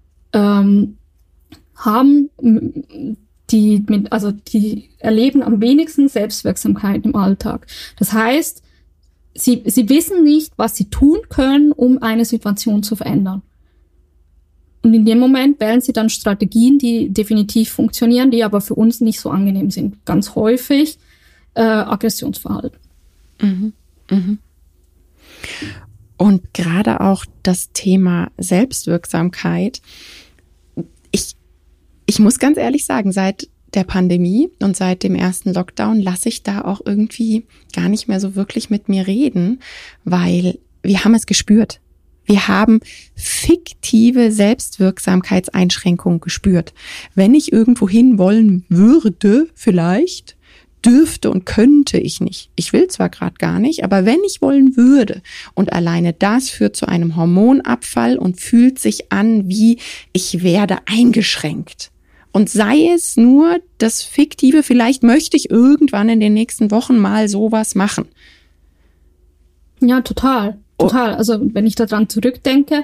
die erleben am wenigsten Selbstwirksamkeit im Alltag. Das heißt, sie wissen nicht, was sie tun können, um eine Situation zu verändern. Und in dem Moment wählen sie dann Strategien, die definitiv funktionieren, die aber für uns nicht so angenehm sind. Ganz häufig Aggressionsverhalten. Und gerade auch das Thema Selbstwirksamkeit. Ich muss ganz ehrlich sagen, seit der Pandemie und seit dem ersten Lockdown lasse ich da auch irgendwie gar nicht mehr so wirklich mit mir reden, weil wir haben es gespürt. Wir haben fiktive Selbstwirksamkeitseinschränkungen gespürt. Wenn ich irgendwo hin wollen würde, vielleicht, dürfte und könnte ich nicht. Ich will zwar gerade gar nicht, aber wenn ich wollen würde, und alleine das führt zu einem Hormonabfall und fühlt sich an, wie ich werde eingeschränkt. Und sei es nur das Fiktive, vielleicht möchte ich irgendwann in den nächsten Wochen mal sowas machen. Ja, total. Also wenn ich daran zurückdenke,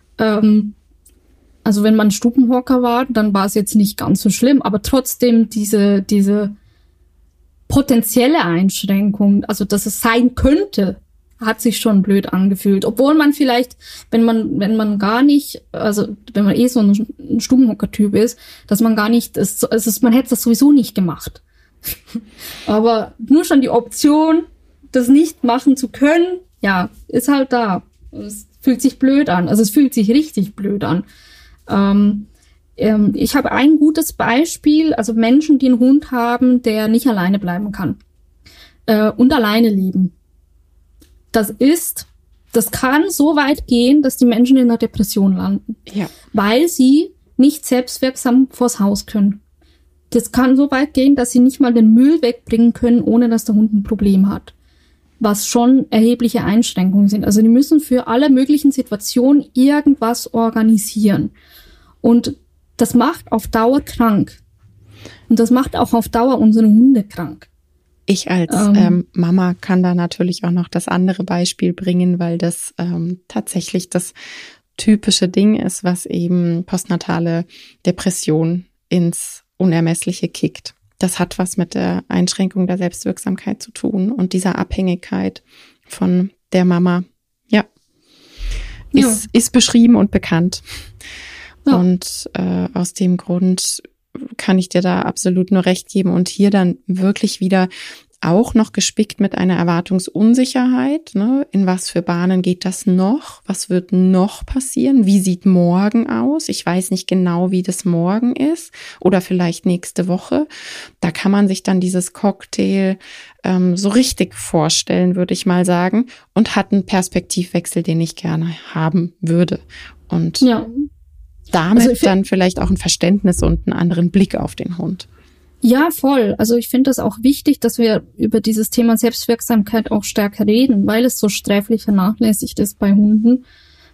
also wenn man Stubenhocker war, dann war es jetzt nicht ganz so schlimm, aber trotzdem diese potenzielle Einschränkung, also dass es sein könnte, hat sich schon blöd angefühlt. Obwohl man vielleicht, wenn man gar nicht, also wenn man so ein Stubenhocker-Typ ist, dass man gar nicht, man hätte das sowieso nicht gemacht. Aber nur schon die Option, das nicht machen zu können, ja, ist halt da. Es fühlt sich blöd an. Also es fühlt sich richtig blöd an. Ich habe ein gutes Beispiel, also Menschen, die einen Hund haben, der nicht alleine bleiben kann und alleine leben. Das kann so weit gehen, dass die Menschen in einer Depression landen, weil sie nicht selbstwirksam vors Haus können. Das kann so weit gehen, dass sie nicht mal den Müll wegbringen können, ohne dass der Hund ein Problem hat. Was schon erhebliche Einschränkungen sind. Also die müssen für alle möglichen Situationen irgendwas organisieren. Und das macht auf Dauer krank. Und das macht auch auf Dauer unsere Hunde krank. Ich als Mama kann da natürlich auch noch das andere Beispiel bringen, weil das tatsächlich das typische Ding ist, was eben postnatale Depression ins Unermessliche kickt. Das hat was mit der Einschränkung der Selbstwirksamkeit zu tun und dieser Abhängigkeit von der Mama. Ist beschrieben und bekannt. Ja. Und aus dem Grund kann ich dir da absolut nur recht geben und hier dann wirklich wieder auch noch gespickt mit einer Erwartungsunsicherheit, ne? In was für Bahnen geht das noch? Was wird noch passieren? Wie sieht morgen aus? Ich weiß nicht genau, wie das morgen ist oder vielleicht nächste Woche. Da kann man sich dann dieses Cocktail so richtig vorstellen, würde ich mal sagen, und hat einen Perspektivwechsel, den ich gerne haben würde. Und damit also dann vielleicht auch ein Verständnis und einen anderen Blick auf den Hund. Ja, voll. Also ich finde das auch wichtig, dass wir über dieses Thema Selbstwirksamkeit auch stärker reden, weil es so sträflich vernachlässigt ist bei Hunden.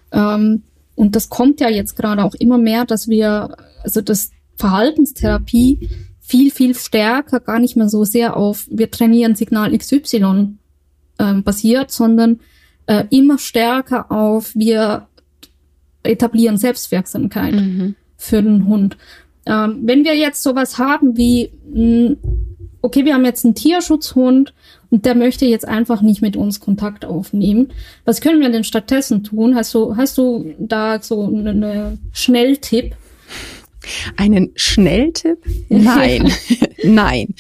Und das kommt ja jetzt gerade auch immer mehr, dass das Verhaltenstherapie viel, viel stärker gar nicht mehr so sehr auf wir trainieren Signal XY basiert, sondern immer stärker auf wir etablieren Selbstwirksamkeit für den Hund. Wenn wir jetzt sowas haben wie, okay, wir haben jetzt einen Tierschutzhund und der möchte jetzt einfach nicht mit uns Kontakt aufnehmen. Was können wir denn stattdessen tun? Hast du da so einen Schnelltipp? Einen Schnelltipp? Nein, nein.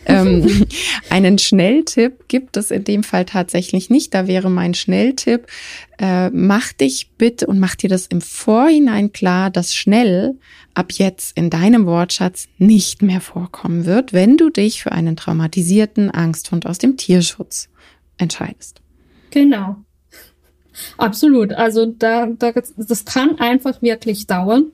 Einen Schnelltipp gibt es in dem Fall tatsächlich nicht. Da wäre mein Schnelltipp, mach dich bitte und mach dir das im Vorhinein klar, dass schnell ab jetzt in deinem Wortschatz nicht mehr vorkommen wird, wenn du dich für einen traumatisierten Angsthund aus dem Tierschutz entscheidest. Genau. Absolut. Also das kann einfach wirklich dauern.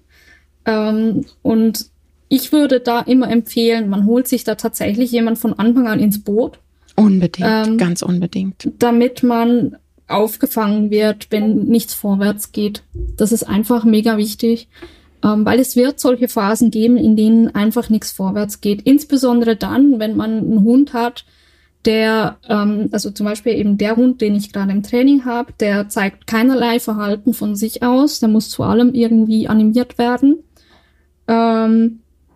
Und ich würde da immer empfehlen, man holt sich da tatsächlich jemand von Anfang an ins Boot. Unbedingt, ganz unbedingt. Damit man aufgefangen wird, wenn nichts vorwärts geht. Das ist einfach mega wichtig, weil es wird solche Phasen geben, in denen einfach nichts vorwärts geht. Insbesondere dann, wenn man einen Hund hat, der, also zum Beispiel eben der Hund, den ich gerade im Training habe, der zeigt keinerlei Verhalten von sich aus, der muss zu allem irgendwie animiert werden. Eben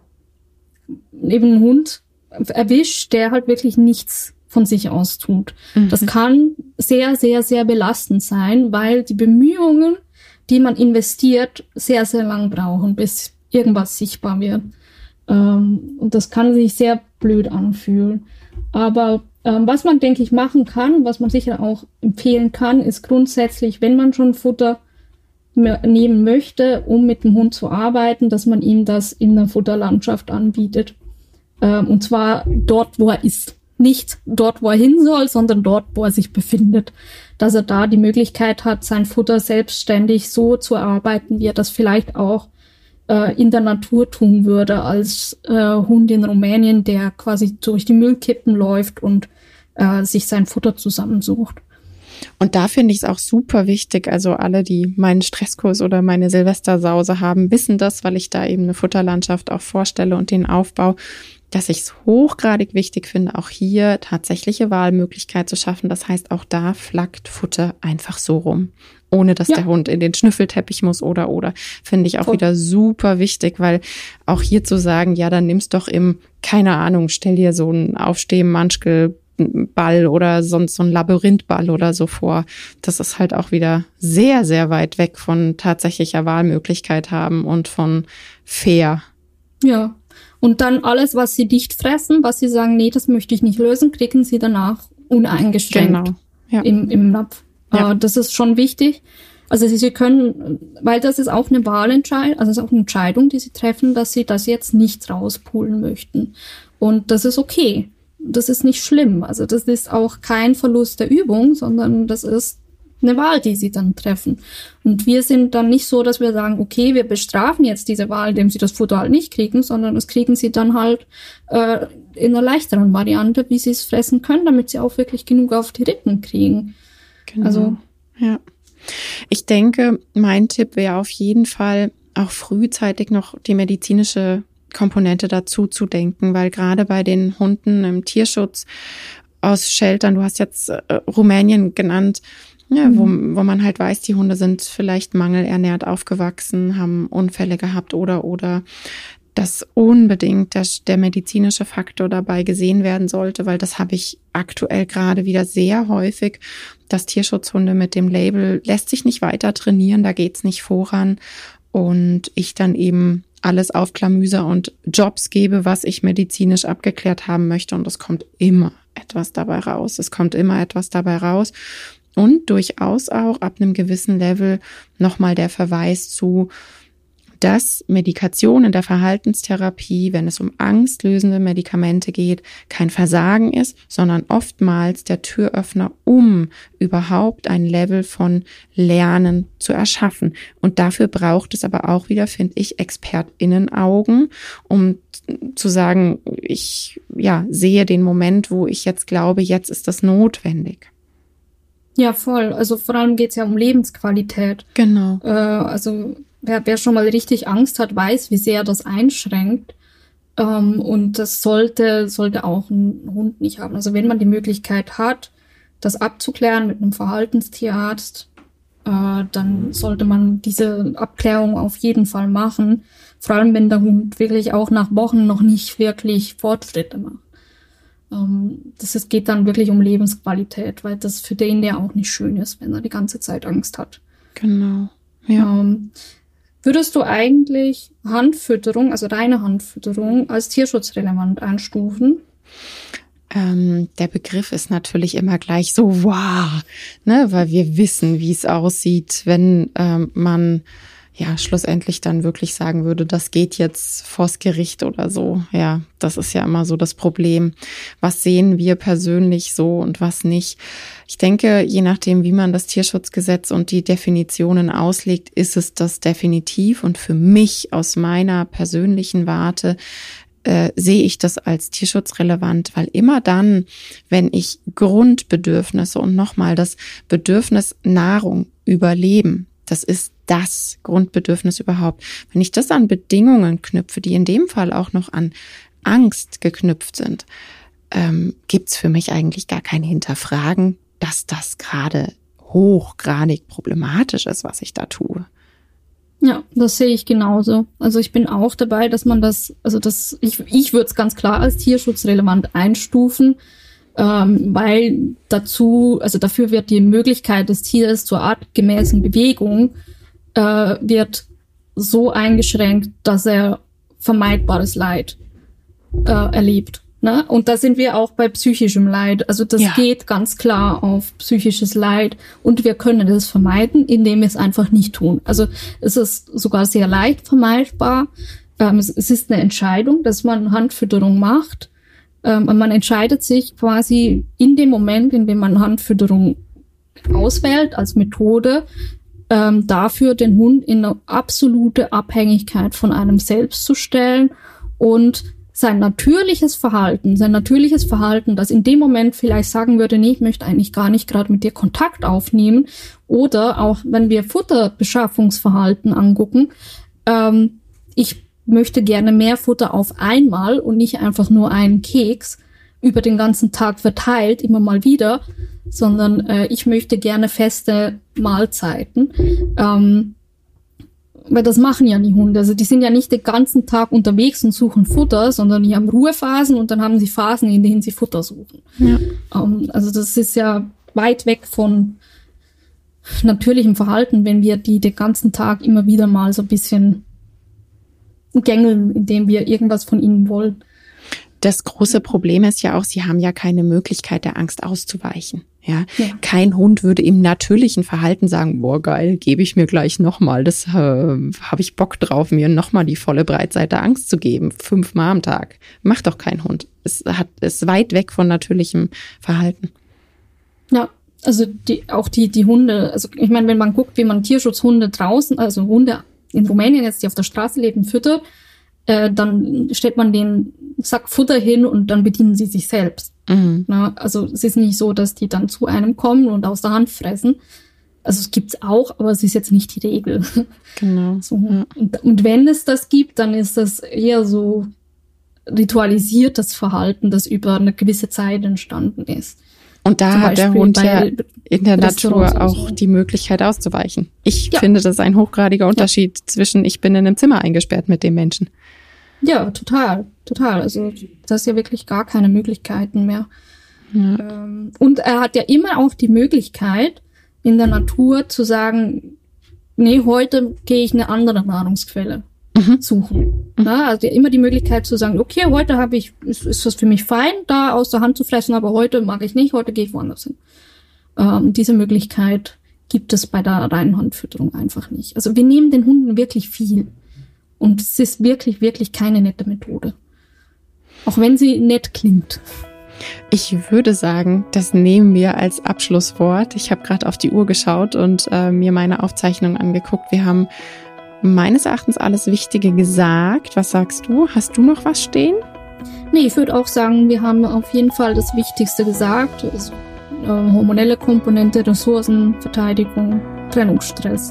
einen Hund erwischt, der halt wirklich nichts von sich aus tut. Das kann sehr, sehr, sehr belastend sein, weil die Bemühungen, die man investiert, sehr, sehr lang brauchen, bis irgendwas sichtbar wird. Und das kann sich sehr blöd anfühlen. Aber was man, denke ich, machen kann, was man sicher auch empfehlen kann, ist grundsätzlich, wenn man schon Futter nehmen möchte, um mit dem Hund zu arbeiten, dass man ihm das in der Futterlandschaft anbietet. Und zwar dort, wo er ist. Nicht dort, wo er hin soll, sondern dort, wo er sich befindet. Dass er da die Möglichkeit hat, sein Futter selbstständig so zu erarbeiten, wie er das vielleicht auch in der Natur tun würde, als Hund in Rumänien, der quasi durch die Müllkippen läuft und sich sein Futter zusammensucht. Und da finde ich es auch super wichtig, also alle, die meinen Stresskurs oder meine Silvestersause haben, wissen das, weil ich da eben eine Futterlandschaft auch vorstelle und den Aufbau, dass ich es hochgradig wichtig finde, auch hier tatsächliche Wahlmöglichkeit zu schaffen. Das heißt, auch da flackt Futter einfach so rum, ohne dass der Hund in den Schnüffelteppich muss oder. Finde ich auch wieder super wichtig, weil auch hier zu sagen, ja, dann nimmst doch keine Ahnung, stell dir so einen Aufsteh-Manschkel-Ball oder sonst so einen Labyrinthball oder so vor. Das ist halt auch wieder sehr, sehr weit weg von tatsächlicher Wahlmöglichkeit haben und von fair. Ja, und dann alles, was sie nicht fressen, was sie sagen, nee, das möchte ich nicht lösen, kriegen sie danach uneingeschränkt im Napf. Ja. Das ist schon wichtig. Also sie können, weil das ist auch eine Wahlentscheidung, also es ist auch eine Entscheidung, die sie treffen, dass sie das jetzt nicht rauspulen möchten. Und das ist okay. Das ist nicht schlimm. Also das ist auch kein Verlust der Übung, sondern das ist eine Wahl, die sie dann treffen. Und wir sind dann nicht so, dass wir sagen, okay, wir bestrafen jetzt diese Wahl, indem sie das Futter halt nicht kriegen, sondern das kriegen sie dann halt in einer leichteren Variante, wie sie es fressen können, damit sie auch wirklich genug auf die Rippen kriegen. Genau. Also, ja. Ich denke, mein Tipp wäre auf jeden Fall auch frühzeitig noch die medizinische Komponente dazu zu denken, weil gerade bei den Hunden im Tierschutz aus Sheltern, du hast jetzt Rumänien genannt, ja, wo man halt weiß, die Hunde sind vielleicht mangelernährt aufgewachsen, haben Unfälle gehabt oder dass unbedingt der medizinische Faktor dabei gesehen werden sollte, weil das habe ich aktuell gerade wieder sehr häufig, dass Tierschutzhunde mit dem Label lässt sich nicht weiter trainieren, da geht's nicht voran und ich dann eben alles aufklamüser und Jobs gebe, was ich medizinisch abgeklärt haben möchte und es kommt immer etwas dabei raus. Und durchaus auch ab einem gewissen Level nochmal der Verweis zu, dass Medikation in der Verhaltenstherapie, wenn es um angstlösende Medikamente geht, kein Versagen ist, sondern oftmals der Türöffner, um überhaupt ein Level von Lernen zu erschaffen. Und dafür braucht es aber auch wieder, finde ich, ExpertInnen-Augen, um zu sagen, ich sehe den Moment, wo ich jetzt glaube, jetzt ist das notwendig. Ja, voll. Also vor allem geht's ja um Lebensqualität. Genau. Also wer schon mal richtig Angst hat, weiß, wie sehr das einschränkt. Und das sollte auch ein Hund nicht haben. Also wenn man die Möglichkeit hat, das abzuklären mit einem Verhaltenstierarzt, dann sollte man diese Abklärung auf jeden Fall machen. Vor allem, wenn der Hund wirklich auch nach Wochen noch nicht wirklich Fortschritte macht. Es geht dann wirklich um Lebensqualität, weil das für den ja auch nicht schön ist, wenn er die ganze Zeit Angst hat. Genau, ja. Würdest du eigentlich Handfütterung, also reine Handfütterung, als tierschutzrelevant einstufen? Der Begriff ist natürlich immer gleich so, wow, ne, weil wir wissen, wie es aussieht, wenn man schlussendlich dann wirklich sagen würde, das geht jetzt vors Gericht oder so. Ja, das ist ja immer so das Problem. Was sehen wir persönlich so und was nicht? Ich denke, je nachdem, wie man das Tierschutzgesetz und die Definitionen auslegt, ist es das definitiv. Und für mich aus meiner persönlichen Warte sehe ich das als tierschutzrelevant, weil immer dann, wenn ich Grundbedürfnisse und nochmal das Bedürfnis Nahrung, Überleben, das ist das Grundbedürfnis überhaupt. Wenn ich das an Bedingungen knüpfe, die in dem Fall auch noch an Angst geknüpft sind, gibt's für mich eigentlich gar kein Hinterfragen, dass das gerade hochgradig problematisch ist, was ich da tue. Ja, das sehe ich genauso. Also ich bin auch dabei, dass man ich würde es ganz klar als tierschutzrelevant einstufen, weil dafür wird die Möglichkeit des Tieres zur artgemäßen Bewegung wird so eingeschränkt, dass er vermeidbares Leid erlebt. Ne? Und da sind wir auch bei psychischem Leid. Also das geht ganz klar auf psychisches Leid und wir können das vermeiden, indem wir es einfach nicht tun. Also es ist sogar sehr leicht vermeidbar. Es ist eine Entscheidung, dass man Handfütterung macht. Man entscheidet sich quasi in dem Moment, in dem man Handfütterung auswählt als Methode, dafür den Hund in eine absolute Abhängigkeit von einem selbst zu stellen und sein natürliches Verhalten, das in dem Moment vielleicht sagen würde, nee, ich möchte eigentlich gar nicht gerade mit dir Kontakt aufnehmen, oder auch wenn wir Futterbeschaffungsverhalten angucken, ich möchte gerne mehr Futter auf einmal und nicht einfach nur einen Keks über den ganzen Tag verteilt, immer mal wieder, sondern ich möchte gerne feste Mahlzeiten. Weil das machen ja die Hunde. Also die sind ja nicht den ganzen Tag unterwegs und suchen Futter, sondern die haben Ruhephasen und dann haben sie Phasen, in denen sie Futter suchen. Ja. Also das ist ja weit weg von natürlichem Verhalten, wenn wir die den ganzen Tag immer wieder mal so ein bisschen gängeln, indem wir irgendwas von ihnen wollen. Das große Problem ist ja auch, sie haben ja keine Möglichkeit, der Angst auszuweichen. Ja, kein Hund würde im natürlichen Verhalten sagen, boah, geil, gebe ich mir gleich nochmal. Das habe ich Bock drauf, mir nochmal die volle Breitseite Angst zu geben. 5-mal am Tag. Macht doch kein Hund. Ist weit weg von natürlichem Verhalten. Ja, also die Hunde, also ich meine, wenn man guckt, wie man Tierschutzhunde draußen, also Hunde in Rumänien jetzt, die auf der Straße leben, füttert, dann stellt man den Sack Futter hin und dann bedienen sie sich selbst. Mhm. Na, also es ist nicht so, dass die dann zu einem kommen und aus der Hand fressen. Also es gibt's auch, aber es ist jetzt nicht die Regel. Genau. So. Ja. Und wenn es das gibt, dann ist das eher so ritualisiertes Verhalten, das über eine gewisse Zeit entstanden ist. Und da hat der Hund ja in der Natur auch die Möglichkeit auszuweichen. Ich finde, das ist ein hochgradiger Unterschied zwischen, ich bin in einem Zimmer eingesperrt mit dem Menschen. Ja, total. Also das ist ja wirklich gar keine Möglichkeiten mehr. Ja. Und er hat ja immer auch die Möglichkeit, in der Natur zu sagen, nee, heute gehe ich eine andere Nahrungsquelle suchen. Ja, also immer die Möglichkeit zu sagen, okay, heute ist das für mich fein, da aus der Hand zu fressen, aber heute mag ich nicht, heute gehe ich woanders hin. Diese Möglichkeit gibt es bei der reinen Handfütterung einfach nicht. Also wir nehmen den Hunden wirklich viel. Und es ist wirklich, wirklich keine nette Methode. Auch wenn sie nett klingt. Ich würde sagen, das nehmen wir als Abschlusswort. Ich habe gerade auf die Uhr geschaut und mir meine Aufzeichnung angeguckt. Wir haben meines Erachtens alles Wichtige gesagt. Was sagst du? Hast du noch was stehen? Nee, ich würde auch sagen, wir haben auf jeden Fall das Wichtigste gesagt. Also, hormonelle Komponente, Ressourcen, Verteidigung, Trennungsstress.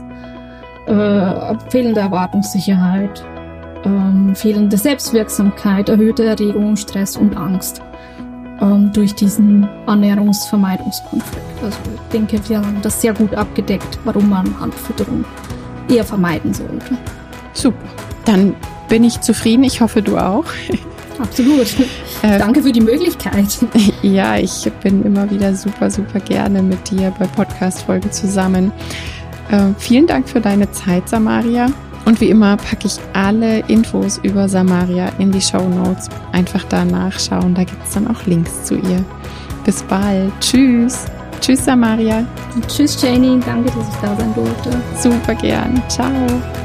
Fehlende Erwartungssicherheit, fehlende Selbstwirksamkeit, erhöhte Erregung, Stress und Angst durch diesen Ernährungsvermeidungskonflikt. Also ich denke, wir haben das sehr gut abgedeckt, warum man Handfütterung eher vermeiden sollte. Super, dann bin ich zufrieden. Ich hoffe, du auch. Absolut. Danke für die Möglichkeit. Ja, ich bin immer wieder super, super gerne mit dir bei Podcast-Folgen zusammen. Vielen Dank für deine Zeit, Samaria. Und wie immer packe ich alle Infos über Samaria in die Shownotes. Einfach da nachschauen, da gibt es dann auch Links zu ihr. Bis bald. Tschüss. Tschüss, Samaria. Und tschüss, Janie. Danke, dass ich da sein durfte. Super gern. Ciao.